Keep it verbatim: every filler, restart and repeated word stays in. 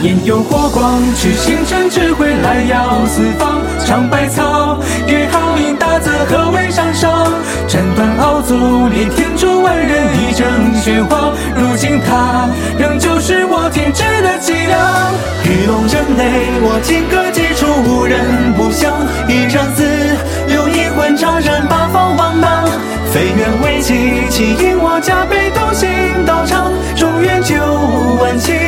眼有火光，取星辰智慧来耀四方。尝百草，约好饮大泽，何为上上？斩断鳌足，连天诛万人，一征玄黄。如今他仍旧是我天之的脊梁。 玉龙阵内，我金戈击出，无人不降。一人死，留一魂常人，八方茫茫。非愿为妻，岂因我加倍同行道场。中原九万骑。